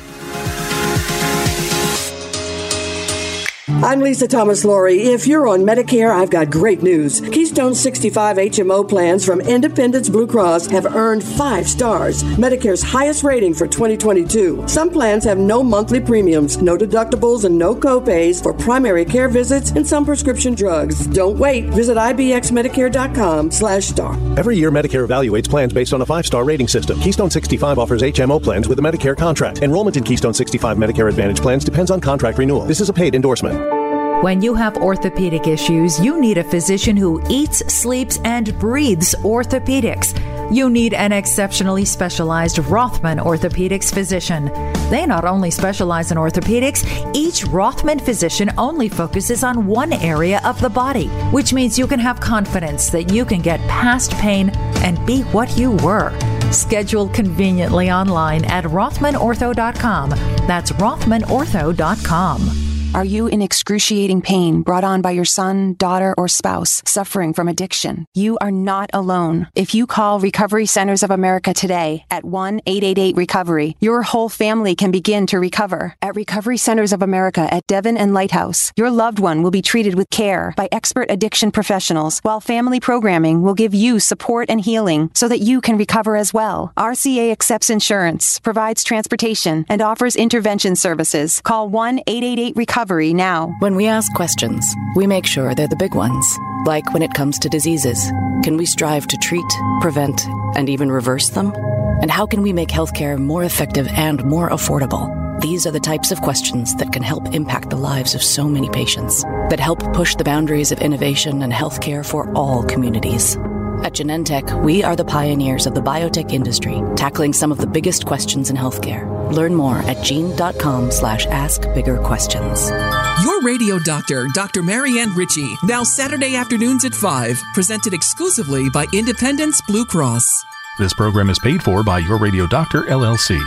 Speaker 2: I'm Lisa Thomas Laurie. If you're on Medicare, I've got great news. Keystone sixty-five H M O plans from Independence Blue Cross have earned five stars, Medicare's highest rating for twenty twenty-two. Some plans have no monthly premiums, no deductibles, and no copays for primary care visits and some prescription drugs. Don't wait. Visit ibxmedicare.com slash star.
Speaker 3: Every year, Medicare evaluates plans based on a five-star rating system. Keystone sixty-five offers H M O plans with a Medicare contract. Enrollment in Keystone sixty-five Medicare Advantage plans depends on contract renewal. This is a paid endorsement.
Speaker 8: When you have orthopedic issues, you need a physician who eats, sleeps, and breathes orthopedics. You need an exceptionally specialized Rothman Orthopedics physician. They not only specialize in orthopedics, each Rothman physician only focuses on one area of the body, which means you can have confidence that you can get past pain and be what you were. Scheduled conveniently online at rothman ortho dot com. That's rothman ortho dot com.
Speaker 10: Are you in excruciating pain brought on by your son, daughter, or spouse suffering from addiction? You are not alone. If you call Recovery Centers of America today at one eight eight eight recovery, your whole family can begin to recover. At Recovery Centers of America at Devon and Lighthouse, your loved one will be treated with care by expert addiction professionals, while family programming will give you support and healing so that you can recover as well. R C A accepts insurance, provides transportation, and offers intervention services. Call one eight eight eight recovery now.
Speaker 11: When we ask questions, we make sure they're the big ones. Like when it comes to diseases, can we strive to treat, prevent, and even reverse them? And how can we make healthcare more effective and more affordable? These are the types of questions that can help impact the lives of so many patients, that help push the boundaries of innovation and healthcare for all communities. At Genentech, we are the pioneers of the biotech industry, tackling some of the biggest questions in healthcare. Learn more at gene.com slash ask bigger questions.
Speaker 13: Your radio doctor, Doctor Marianne Ritchie, now Saturday afternoons at five, presented exclusively by Independence Blue Cross.
Speaker 1: This program is paid for by Your Radio Doctor, L L C.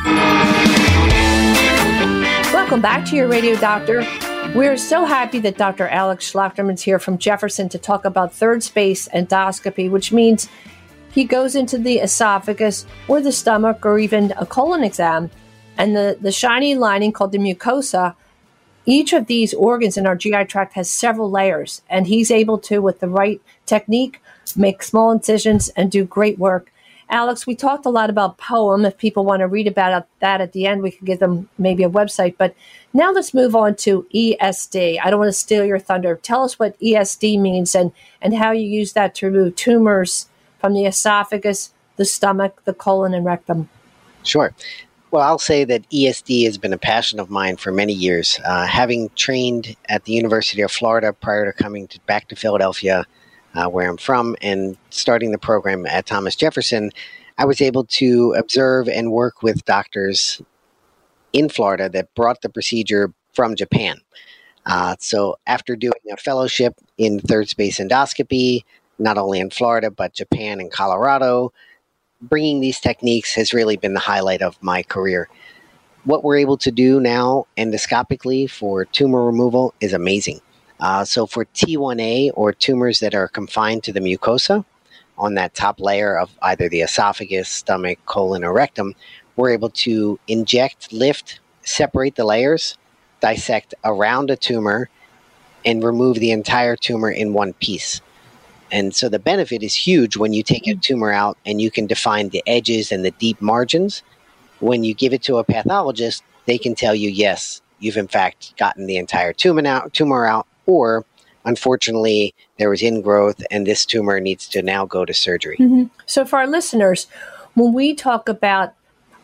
Speaker 6: Welcome back to Your Radio Doctor. We're so happy that Doctor Alex Schlachterman's here from Jefferson to talk about third space endoscopy, which means he goes into the esophagus or the stomach or even a colon exam, and the, the shiny lining called the mucosa, each of these organs in our G I tract has several layers, and he's able to, with the right technique, make small incisions and do great work. Alex, we talked a lot about POEM. If people want to read about that at the end, we could give them maybe a website. But now let's move on to E S D. I don't want to steal your thunder. Tell us what E S D means and, and how you use that to remove tumors from the esophagus, the stomach, the colon, and rectum.
Speaker 7: Sure. Well, I'll say that E S D has been a passion of mine for many years. Uh, having trained at the University of Florida prior to coming to, back to Philadelphia, uh, where I'm from, and starting the program at Thomas Jefferson, I was able to observe and work with doctors in Florida that brought the procedure from Japan. Uh, so after doing a fellowship in third space endoscopy, not only in Florida, but Japan and Colorado, bringing these techniques has really been the highlight of my career. What we're able to do now endoscopically for tumor removal is amazing. Uh, so for T one A, or tumors that are confined to the mucosa on that top layer of either the esophagus, stomach, colon, or rectum, we're able to inject, lift, separate the layers, dissect around a tumor, and remove the entire tumor in one piece. And so the benefit is huge when you take a tumor out and you can define the edges and the deep margins. When you give it to a pathologist, they can tell you, yes, you've in fact gotten the entire tumor out, tumor out, or unfortunately, there was ingrowth and this tumor needs to now go to surgery.
Speaker 6: Mm-hmm. So for our listeners, when we talk about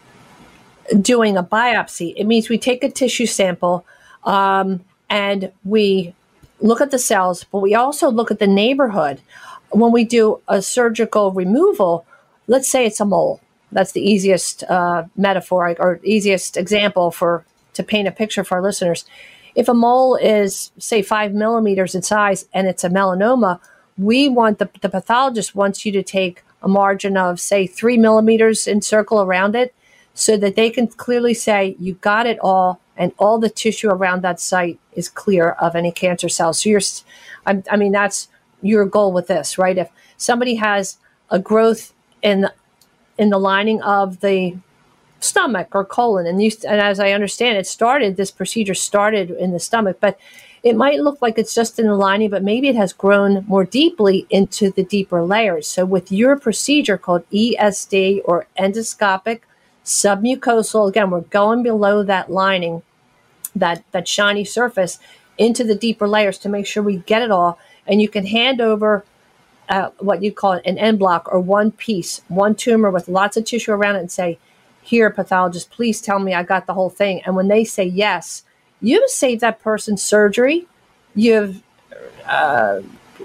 Speaker 6: doing a biopsy, it means we take a tissue sample um, and we look at the cells, but we also look at the neighborhood. When we do a surgical removal, let's say it's a mole. That's the easiest uh, metaphor or easiest example for to paint a picture for our listeners. If a mole is, say, five millimeters in size and it's a melanoma, we want the, the pathologist wants you to take a margin of, say, three millimeters and circle around it, so that they can clearly say you got it all and all the tissue around that site is clear of any cancer cells. So you're, I, I mean, that's your goal with this, right? If somebody has a growth in, in the lining of the stomach or colon, and, you, and as I understand it started, this procedure started in the stomach, but it might look like it's just in the lining, but maybe it has grown more deeply into the deeper layers. So with your procedure called E S D, or endoscopic submucosal, again, we're going below that lining, that, that shiny surface, into the deeper layers to make sure we get it all. And you can hand over uh, what you call an en bloc, or one piece, one tumor with lots of tissue around it, and say, here, pathologist, please tell me I got the whole thing. And when they say yes, you've saved that person's surgery. You've uh,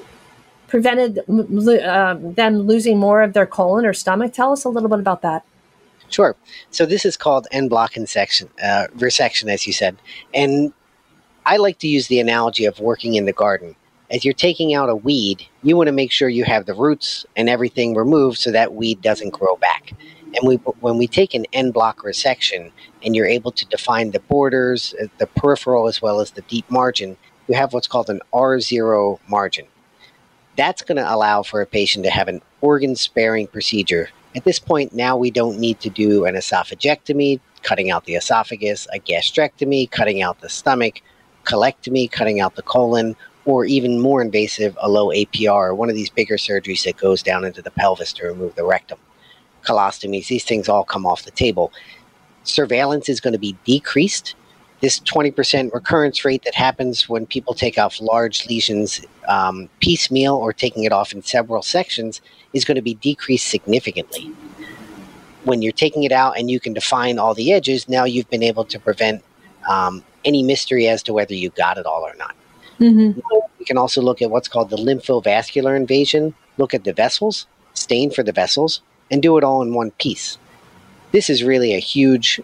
Speaker 6: prevented uh, them losing more of their colon or stomach. Tell us a little bit about that.
Speaker 7: Sure. So this is called en bloc insection, uh, resection, as you said. And I like to use the analogy of working in the garden. As you're taking out a weed, you want to make sure you have the roots and everything removed so that weed doesn't grow back. And we, when we take an en bloc resection and you're able to define the borders, the peripheral as well as the deep margin, you have what's called an R zero margin. That's going to allow for a patient to have an organ-sparing procedure. At this point, now we don't need to do an esophagectomy, cutting out the esophagus, a gastrectomy, cutting out the stomach, colectomy, cutting out the colon, or even more invasive, a low A P R, one of these bigger surgeries that goes down into the pelvis to remove the rectum. Colostomies, these things all come off the table. Surveillance is going to be decreased. This twenty percent recurrence rate that happens when people take off large lesions um, piecemeal or taking it off in several sections is going to be decreased significantly. When you're taking it out and you can define all the edges, now you've been able to prevent um, any mystery as to whether you got it all or not. Mm-hmm. We can also look at what's called the lymphovascular invasion, look at the vessels, stain for the vessels, and do it all in one piece. This is really a huge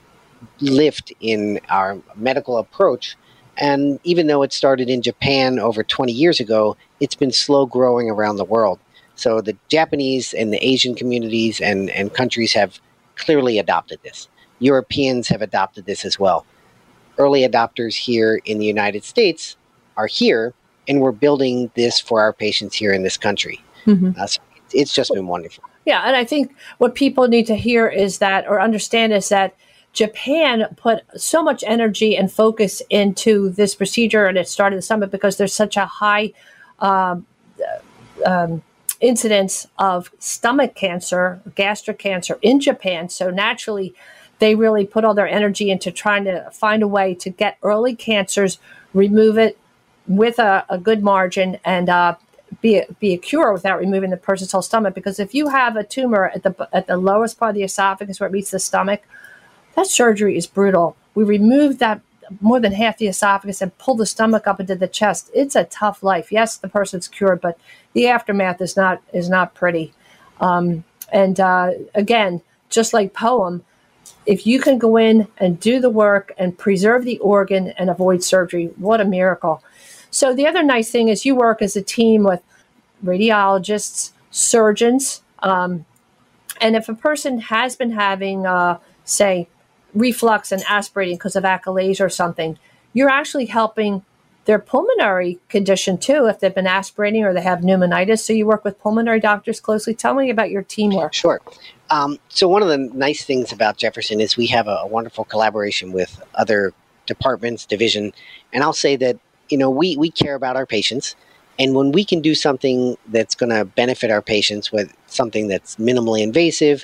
Speaker 7: lift in our medical approach. And even though it started in Japan over twenty years ago, it's been slow growing around the world. So the Japanese and the Asian communities and, and countries have clearly adopted this. Europeans have adopted this as well. Early adopters here in the United States are here, and we're building this for our patients here in this country. Mm-hmm. Uh, so it's just been wonderful.
Speaker 6: Yeah, and I think what people need to hear is that, or understand, is that Japan put so much energy and focus into this procedure, and it started the summit because there's such a high um, um, incidence of stomach cancer, gastric cancer in Japan. So naturally, they really put all their energy into trying to find a way to get early cancers, remove it with a, a good margin, and uh, be a, be a cure without removing the person's whole stomach. Because if you have a tumor at the at the lowest part of the esophagus where it meets the stomach, that surgery is brutal. We remove that more than half the esophagus and pull the stomach up into the chest. It's a tough life. Yes, the person's cured, but the aftermath is not is not pretty. Um, and uh, again, just like Poem, if you can go in and do the work and preserve the organ and avoid surgery, what a miracle. So the other nice thing is you work as a team with radiologists, surgeons, um, and if a person has been having, uh, say, reflux and aspirating because of achalasia or something, you're actually helping their pulmonary condition too, if they've been aspirating or they have pneumonitis. So you work with pulmonary doctors closely. Tell me about your teamwork.
Speaker 7: Sure. Um, so one of the nice things about Jefferson is we have a, a wonderful collaboration with other departments, division, and I'll say that, you know, we, we care about our patients, and when we can do something that's going to benefit our patients with something that's minimally invasive,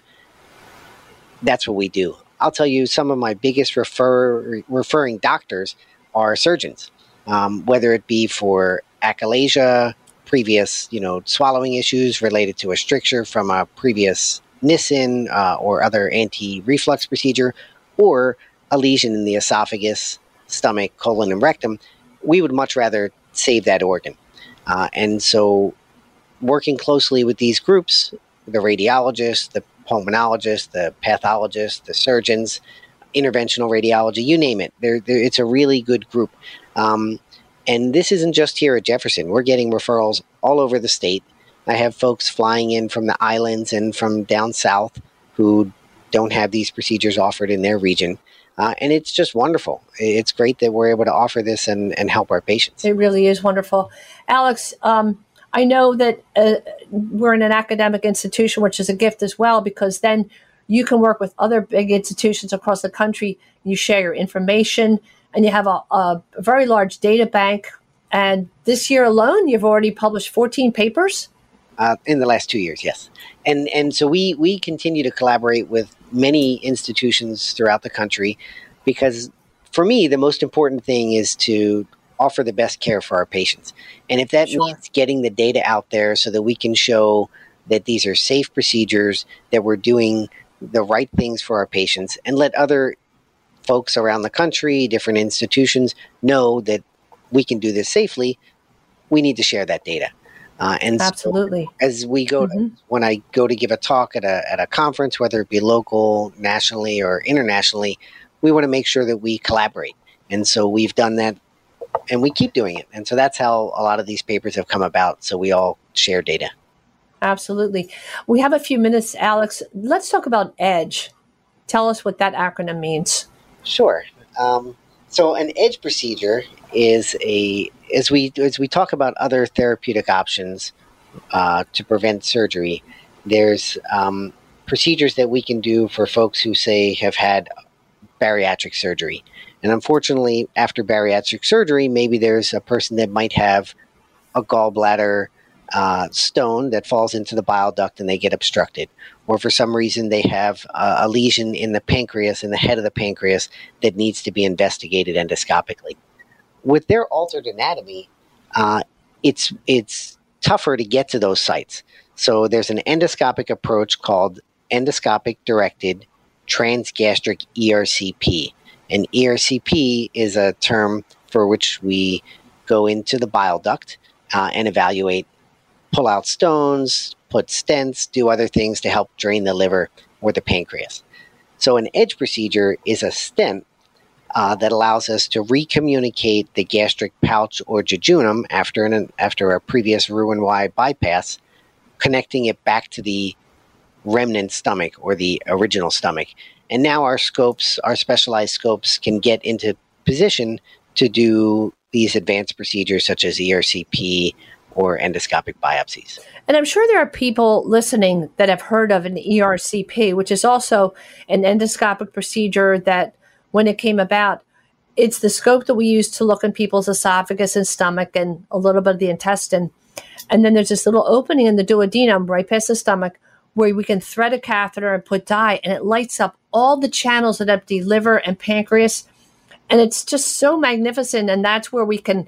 Speaker 7: that's what we do. I'll tell you, some of my biggest refer, referring doctors are surgeons, um, whether it be for achalasia, previous, you know, swallowing issues related to a stricture from a previous Nissen uh, or other anti-reflux procedure, or a lesion in the esophagus, stomach, colon, and rectum. We would much rather save that organ. Uh, and so working closely with these groups, the radiologists, the pulmonologists, the pathologists, the surgeons, interventional radiology, you name it. They're, they're, it's a really good group. Um, and this isn't just here at Jefferson. We're getting referrals all over the state. I have folks flying in from the islands and from down south who don't have these procedures offered in their region. Uh, and it's just wonderful. It's great that we're able to offer this and, and help our patients.
Speaker 6: It really is wonderful. Alex, um, I know that uh, we're in an academic institution, which is a gift as well, because then you can work with other big institutions across the country. You share your information, and you have a, a very large data bank. And this year alone, you've already published fourteen papers?
Speaker 7: Uh, in the last two years, yes. And and so we, we continue to collaborate with many institutions throughout the country, because for me, the most important thing is to offer the best care for our patients. And if that sure. means getting the data out there so that we can show that these are safe procedures, that we're doing the right things for our patients, and let other folks around the country, different institutions, know that we can do this safely, we need to share that data. Uh, and
Speaker 6: absolutely.
Speaker 7: So as we go, mm-hmm. to, when I go to give a talk at a at a conference, whether it be local, nationally, or internationally, we want to make sure that we collaborate. And so we've done that, and we keep doing it. And so that's how a lot of these papers have come about. So we all share data.
Speaker 6: Absolutely. We have a few minutes, Alex. Let's talk about EDGE. Tell us what that acronym means.
Speaker 7: Sure. Um, so an EDGE procedure is a as we as we talk about other therapeutic options uh, to prevent surgery. There's um, procedures that we can do for folks who say have had bariatric surgery, and unfortunately, after bariatric surgery, maybe there's a person that might have a gallbladder uh, stone that falls into the bile duct and they get obstructed, or for some reason they have a, a lesion in the pancreas, in the head of the pancreas, that needs to be investigated endoscopically. With their altered anatomy, uh, it's it's tougher to get to those sites. So there's an endoscopic approach called endoscopic directed transgastric E R C P. And E R C P is a term for which we go into the bile duct uh, and evaluate, pull out stones, put stents, do other things to help drain the liver or the pancreas. So an EDGE procedure is a stent Uh, that allows us to recommunicate the gastric pouch or jejunum after an after a previous Roux-en-Y bypass, connecting it back to the remnant stomach or the original stomach. And now our scopes, our specialized scopes, can get into position to do these advanced procedures such as E R C P or endoscopic biopsies.
Speaker 6: And I'm sure there are people listening that have heard of an E R C P, which is also an endoscopic procedure that, when it came about, it's the scope that we use to look in people's esophagus and stomach and a little bit of the intestine. And then there's this little opening in the duodenum right past the stomach where we can thread a catheter and put dye, and it lights up all the channels that empty liver and pancreas. And it's just so magnificent. And that's where we can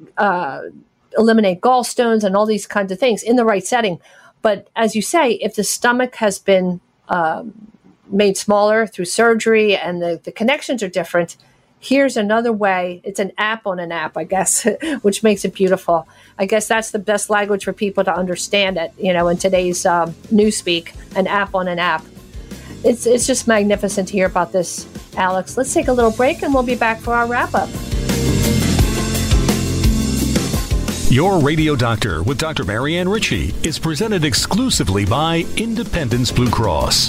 Speaker 6: uh, eliminate gallstones and all these kinds of things in the right setting. But as you say, if the stomach has been um, made smaller through surgery and the, the connections are different. Here's another way. It's an app on an app, I guess, which makes it beautiful. I guess that's the best language for people to understand it, you know, in today's um, newspeak, an app on an app. It's, it's just magnificent to hear about this, Alex. Let's take a little break and we'll be back for our wrap-up.
Speaker 1: Your Radio Doctor with Doctor Marianne Ritchie is presented exclusively by Independence Blue Cross.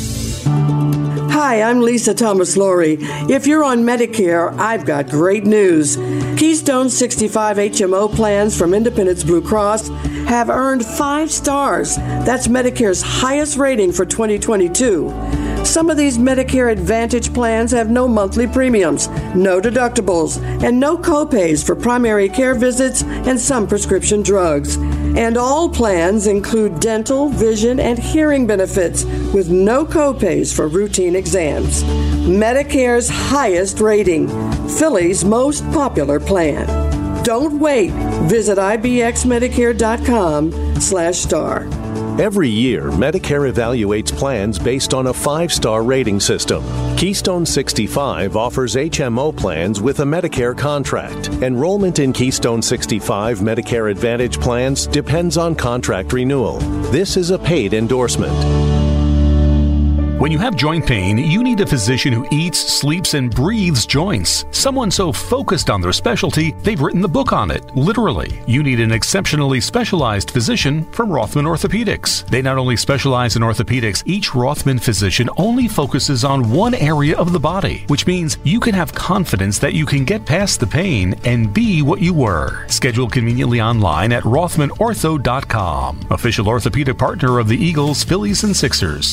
Speaker 2: Hi, I'm Lisa Thomas Laurie. If you're on Medicare, I've got great news. Keystone sixty-five H M O plans from Independence Blue Cross have earned five stars. That's Medicare's highest rating for twenty twenty-two. Some of these Medicare Advantage plans have no monthly premiums, no deductibles, and no copays for primary care visits and some prescription drugs. And all plans include dental, vision, and hearing benefits with no copays for routine exams. Medicare's highest rating, Philly's most popular plan. Don't wait. Visit ibxmedicare.com slash star.
Speaker 3: Every year, Medicare evaluates plans based on a five-star rating system. Keystone sixty-five offers H M O plans with a Medicare contract. Enrollment in Keystone sixty-five Medicare Advantage plans depends on contract renewal. This is a paid endorsement.
Speaker 1: When you have joint pain, you need a physician who eats, sleeps, and breathes joints. Someone so focused on their specialty, they've written the book on it, literally. You need an exceptionally specialized physician from Rothman Orthopedics. They not only specialize in orthopedics, each Rothman physician only focuses on one area of the body, which means you can have confidence that you can get past the pain and be what you were. Schedule conveniently online at rothman ortho dot com. Official orthopedic partner of the Eagles, Phillies, and Sixers.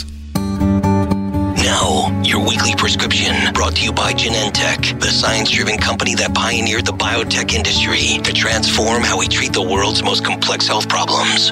Speaker 4: Now, your weekly prescription brought to you by Genentech, the science-driven company that pioneered the biotech industry to transform how we treat the world's most complex health problems.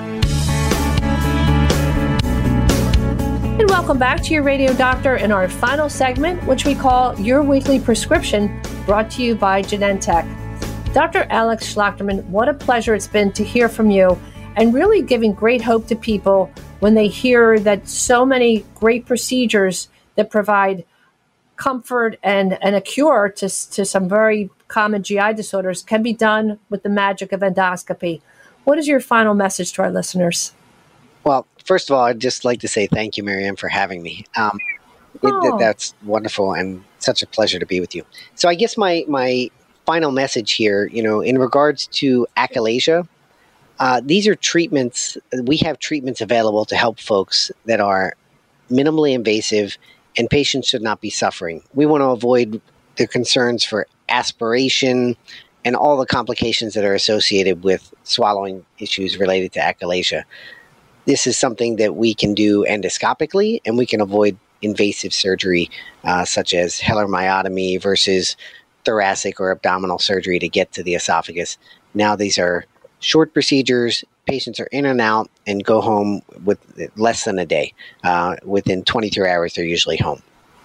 Speaker 6: And welcome back to your Radio Doctor in our final segment, which we call Your Weekly Prescription, brought to you by Genentech. Doctor Alex Schlachterman, what a pleasure it's been to hear from you and really giving great hope to people when they hear that so many great procedures that provide comfort and, and a cure to, to some very common G I disorders can be done with the magic of endoscopy. What is your final message to our listeners?
Speaker 7: Well, first of all, I'd just like to say thank you, Marianne, for having me. Um,
Speaker 6: oh.
Speaker 7: it, that's wonderful and such a pleasure to be with you. So I guess my, my final message here, you know, in regards to achalasia, uh, these are treatments, we have treatments available to help folks that are minimally invasive and patients should not be suffering. We want to avoid the concerns for aspiration and all the complications that are associated with swallowing issues related to achalasia. This is something that we can do endoscopically, and we can avoid invasive surgery uh, such as hilar myotomy versus thoracic or abdominal surgery to get to the esophagus. Now these are short procedures. Patients are in and out and go home with less than a day. Uh, within twenty-three hours, they're usually home.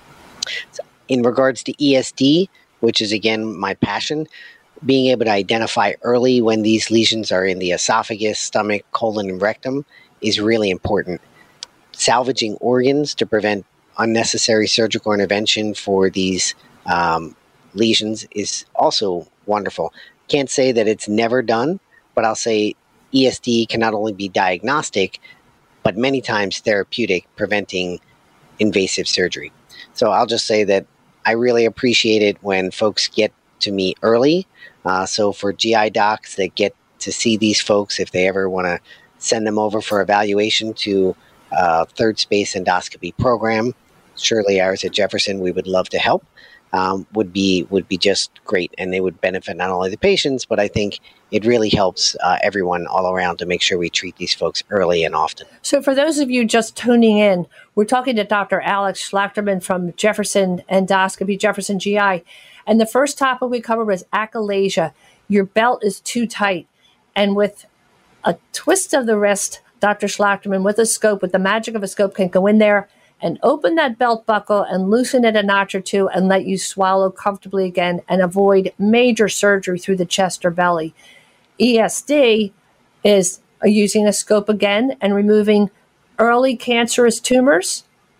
Speaker 7: So in regards to E S D, which is, again, my passion, being able to identify early when these lesions are in the esophagus, stomach, colon, and rectum is really important. Salvaging organs to prevent unnecessary surgical intervention for these um, lesions is also wonderful. Can't say that it's never done, but I'll say E S D can not only be diagnostic, but many times therapeutic, preventing invasive surgery. So I'll just say that I really appreciate it when folks get to me early. Uh, so for G I docs that get to see these folks, if they ever want to send them over for evaluation to uh, Third Space Endoscopy Program, surely ours at Jefferson, we would love to help. Um, would be would be just great, and they would benefit not only the patients, but I think it really helps uh, everyone all around to make sure we treat these folks early and often.
Speaker 6: So for those of you just tuning in, we're talking to Doctor Alex Schlachterman from Jefferson Endoscopy, Jefferson G I, and the first topic we covered was achalasia. Your belt is too tight, and with a twist of the wrist, Doctor Schlachterman, with a scope, with the magic of a scope, can go in there and open that belt buckle and loosen it a notch or two and let you swallow comfortably again and avoid major surgery through the chest or belly. E S D is using a scope again and removing early cancerous tumors,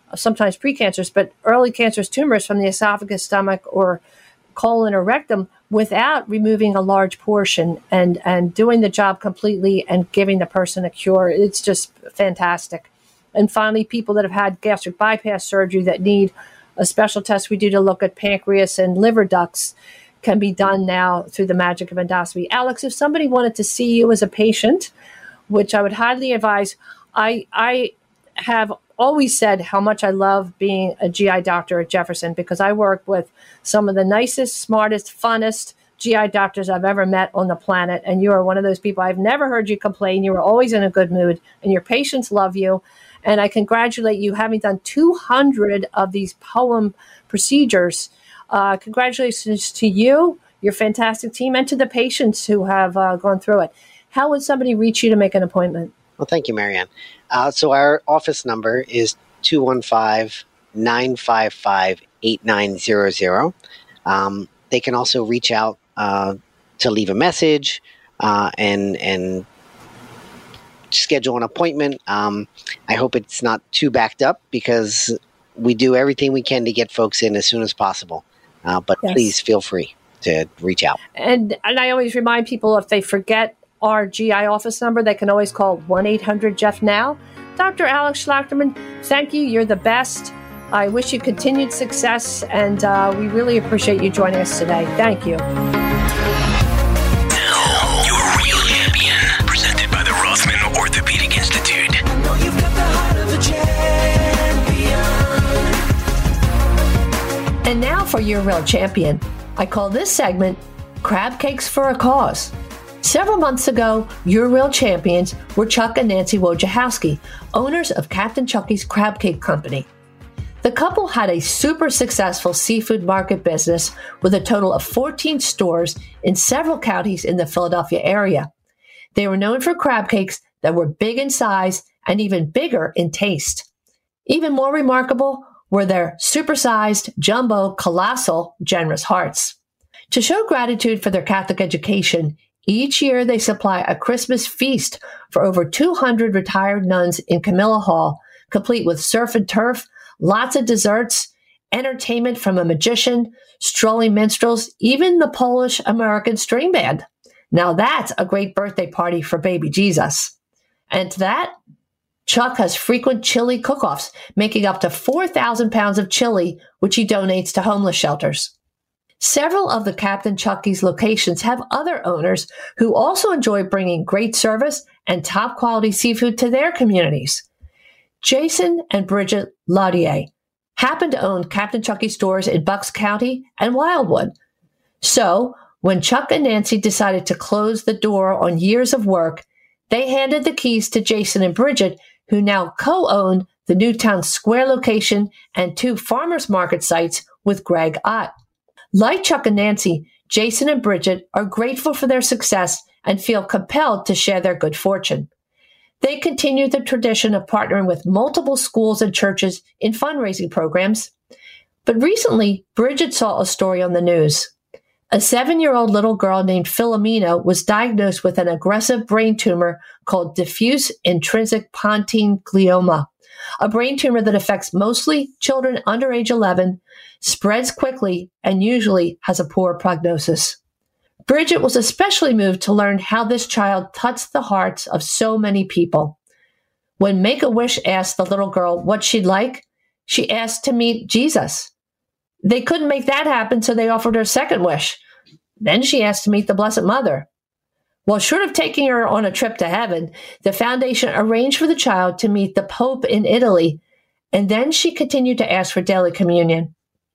Speaker 6: sometimes precancerous, but early cancerous tumors from the esophagus, stomach, or colon or rectum without removing a large portion and, and doing the job completely and giving the person a cure. It's just fantastic. And finally, people that have had gastric bypass surgery that need a special test we do to look at pancreas and liver ducts can be done now through the magic of endoscopy. Alex, if somebody wanted to see you as a patient, which I would highly advise, I I have always said how much I love being a G I doctor at Jefferson, because I work with some of the nicest, smartest, funnest G I doctors I've ever met on the planet. And you are one of those people. I've never heard you complain. You are always in a good mood, and your patients love you. And I congratulate you having done two hundred of these POEM procedures. Uh, congratulations to you, your fantastic team, and to the patients who have uh, gone through it. How would somebody reach you to make an appointment?
Speaker 7: Well, thank you, Marianne. Uh, so our office number is two one five, nine five five, eight nine zero zero. Um, they can also reach out uh, to leave a message uh, and and schedule an appointment. Um, I hope it's not too backed up, because we do everything we can to get folks in as soon as possible. Uh, but yes. Please feel free to reach out.
Speaker 6: And and I always remind people, if they forget our G I office number, they can always call one eight hundred Jeff now. Doctor Alex Schlachterman, thank you. You're the best. I wish you continued success, and uh, we really appreciate you joining us today. Thank you.
Speaker 4: Now, your real champion, presented by the Rothman Orthopedic Institute. I know you've got the heart of a
Speaker 6: champion. And now for your real champion. I call this segment Crab Cakes for a Cause. Several months ago, your real champions were Chuck and Nancy Wojciechowski, owners of Captain Chucky's Crab Cake Company. The couple had a super successful seafood market business with a total of fourteen stores in several counties in the Philadelphia area. They were known for crab cakes that were big in size and even bigger in taste. Even more remarkable were their supersized, jumbo, colossal, generous hearts. To show gratitude for their Catholic education, each year they supply a Christmas feast for over two hundred retired nuns in Camilla Hall, complete with surf and turf, lots of desserts, entertainment from a magician, strolling minstrels, even the Polish-American string band. Now that's a great birthday party for baby Jesus. And to that, Chuck has frequent chili cook-offs, making up to four thousand pounds of chili, which he donates to homeless shelters. Several of the Captain Chucky's locations have other owners who also enjoy bringing great service and top-quality seafood to their communities. Jason and Bridget Laudier happen to own Captain Chucky stores in Bucks County and Wildwood. So, when Chuck and Nancy decided to close the door on years of work, they handed the keys to Jason and Bridget, who now co-own the Newtown Square location and two farmers market sites with Greg Ott. Like Chuck and Nancy, Jason and Bridget are grateful for their success and feel compelled to share their good fortune. They continue the tradition of partnering with multiple schools and churches in fundraising programs. But recently, Bridget saw a story on the news. A seven-year-old little girl named Philomena was diagnosed with an aggressive brain tumor called diffuse intrinsic pontine glioma, a brain tumor that affects mostly children under age eleven, spreads quickly, and usually has a poor prognosis. Bridget was especially moved to learn how this child touched the hearts of so many people. When Make-A-Wish asked the little girl what she'd like, she asked to meet Jesus. They couldn't make that happen, so they offered her a second wish. Then she asked to meet the Blessed Mother. Well, short of taking her on a trip to heaven, the foundation arranged for the child to meet the Pope in Italy, and then she continued to ask for daily communion.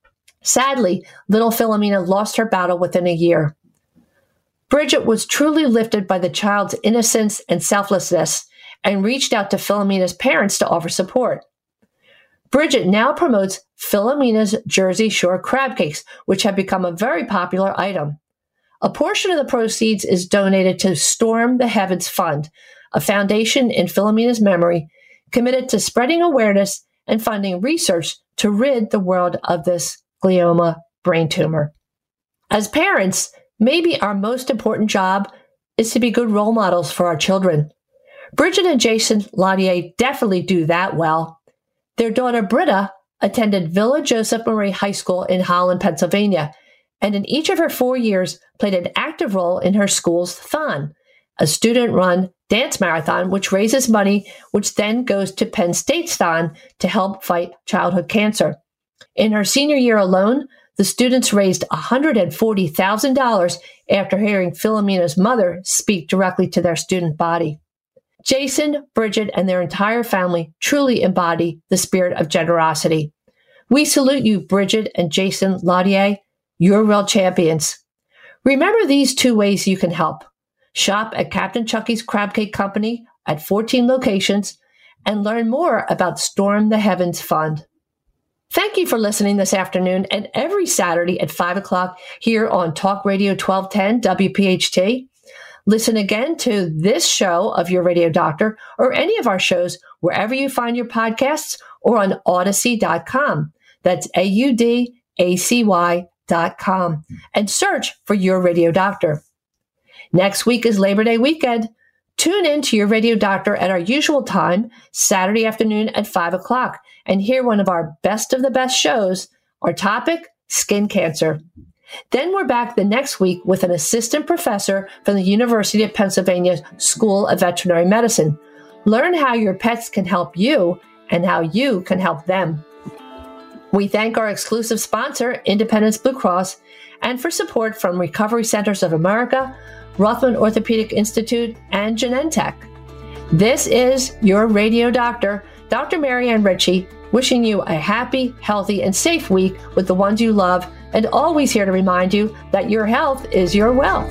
Speaker 6: Sadly, little Philomena lost her battle within a year. Bridget was truly lifted by the child's innocence and selflessness and reached out to Philomena's parents to offer support. Bridget now promotes Philomena's Jersey Shore crab cakes, which have become a very popular item. A portion of the proceeds is donated to Storm the Heavens Fund, a foundation in Philomena's memory committed to spreading awareness and funding research to rid the world of this glioma brain tumor. As parents, maybe our most important job is to be good role models for our children. Bridget and Jason Laudier definitely do that well. Their daughter Britta attended Villa Joseph Marie High School in Holland, Pennsylvania, and in each of her four years played an active role in her school's Thon, a student-run dance marathon which raises money, which then goes to Penn State's Thon to help fight childhood cancer. In her senior year alone, the students raised one hundred forty thousand dollars after hearing Philomena's mother speak directly to their student body. Jason, Bridget, and their entire family truly embody the spirit of generosity. We salute you, Bridget and Jason Laudier. You're real champions. Remember these two ways you can help. Shop at Captain Chucky's Crab Cake Company at fourteen locations and learn more about Storm the Heavens Fund. Thank you for listening this afternoon and every Saturday at five o'clock here on Talk Radio twelve ten W P H T. Listen again to this show of Your Radio Doctor or any of our shows wherever you find your podcasts or on Audacy dot com. That's A U D A C Y dot com. And search for Your Radio Doctor. Next week is Labor Day weekend. Tune in to Your Radio Doctor at our usual time, Saturday afternoon at five o'clock, and hear one of our best of the best shows. Our topic, skin cancer. Then we're back the next week with an assistant professor from the University of Pennsylvania School of Veterinary Medicine. Learn how your pets can help you and how you can help them. We thank our exclusive sponsor, Independence Blue Cross, and for support from Recovery Centers of America, Rothman Orthopedic Institute, and Genentech. This is Your Radio Doctor, Doctor Marianne Ritchie, wishing you a happy, healthy, and safe week with the ones you love, and always here to remind you that your health is your wealth.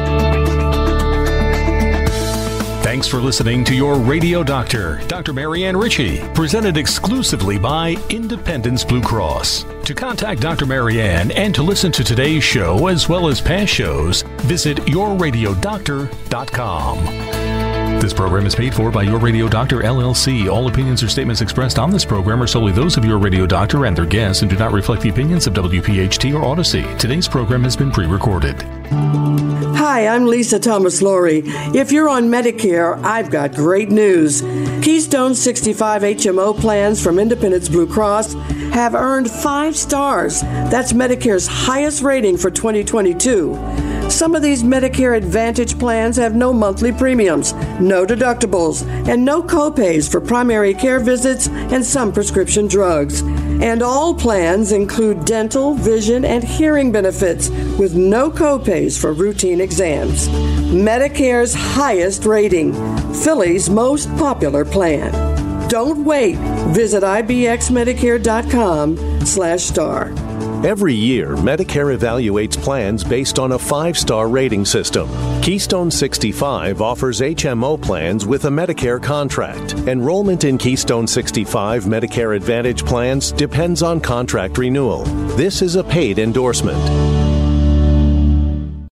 Speaker 1: Thanks for listening to Your Radio Doctor, Doctor Marianne Ritchie, presented exclusively by Independence Blue Cross. To contact Doctor Marianne and to listen to today's show as well as past shows, visit your radio doctor dot com. This program is paid for by Your Radio Doctor, L L C. All opinions or statements expressed on this program are solely those of Your Radio Doctor and their guests and do not reflect the opinions of W P H T or Odyssey. Today's program has been pre-recorded.
Speaker 2: Hi, I'm Lisa Thomas Laurie. If you're on Medicare, I've got great news. Keystone sixty-five H M O plans from Independence Blue Cross have earned five stars. That's Medicare's highest rating for twenty twenty-two. Some of these Medicare Advantage plans have no monthly premiums, no deductibles, and no copays for primary care visits and some prescription drugs. And all plans include dental, vision, and hearing benefits with no copays for routine exams. Medicare's highest rating, Philly's most popular plan. Don't wait. Visit I B X medicare dot com slash star.
Speaker 3: Every year, Medicare evaluates plans based on a five-star rating system. Keystone sixty-five offers H M O plans with a Medicare contract. Enrollment in Keystone sixty-five Medicare Advantage plans depends on contract renewal. This is a paid endorsement.